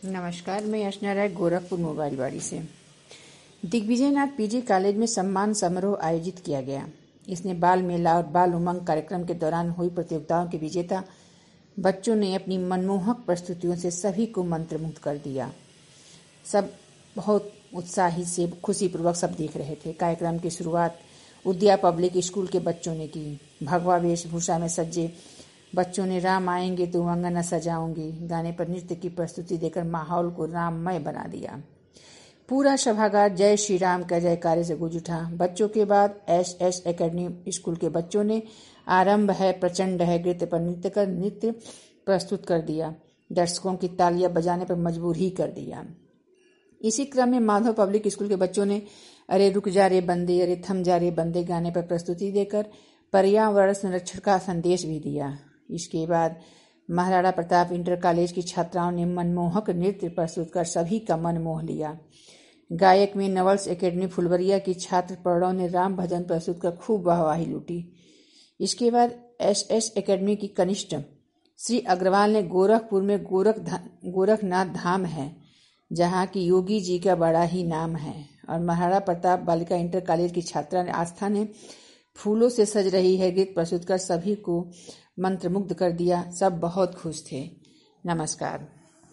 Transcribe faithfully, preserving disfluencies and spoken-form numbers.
नमस्कार, मैं अर्चना राय गोरखपुर मोबाइल वाड़ी से। दिग्विजयनाथ पीजी कॉलेज में सम्मान समारोह आयोजित किया गया। इसमें बाल मेला और बाल उमंग कार्यक्रम के दौरान हुई प्रतियोगिताओं के विजेता बच्चों ने अपनी मनमोहक प्रस्तुतियों से सभी को मंत्रमुग्ध कर दिया। सब बहुत उत्साहित से खुशीपूर्वक सब देख रहे थे। कार्यक्रम की शुरुआत उद्या पब्लिक स्कूल के बच्चों ने की। भगवा वेशभूषा में सजे बच्चों ने राम आएंगे तो अंगना सजाऊंगी गाने पर नृत्य की प्रस्तुति देकर माहौल को राममय बना दिया। पूरा सभागार जय श्री राम का जयकारे से गूंज उठा। बच्चों के बाद एस एस एकेडमी स्कूल के बच्चों ने आरंभ है प्रचंड है नृत्य पर नृत्य कर नृत्य प्रस्तुत कर दिया। दर्शकों की तालियां बजाने पर मजबूर ही कर दिया। इसी क्रम में माधव पब्लिक स्कूल के बच्चों ने अरे रुक जा रे बंदे अरे थम जा रे बंदे गाने पर प्रस्तुति देकर पर्यावरण संरक्षण का संदेश भी दिया। इसके बाद महाराणा प्रताप इंटर कॉलेज की छात्राओं ने मनमोहक नृत्य प्रस्तुत कर सभी का मन मोह लिया। गायक में नवल्स एकेडमी फुलवरिया की छात्र प्रणव ने राम भजन प्रस्तुत कर खूब वाहवाही लूटी। इसके बाद एस एस एकेडमी की कनिष्ठ श्री अग्रवाल ने गोरखपुर में गोरख गोरखनाथ धाम है जहाँ की योगी जी का बड़ा ही नाम है, और महाराणा प्रताप बालिका इंटर कॉलेज की छात्रा ने आस्था ने फूलों से सज रही है गीत प्रस्तुत कर सभी को मंत्रमुग्ध कर दिया। सब बहुत खुश थे। नमस्कार।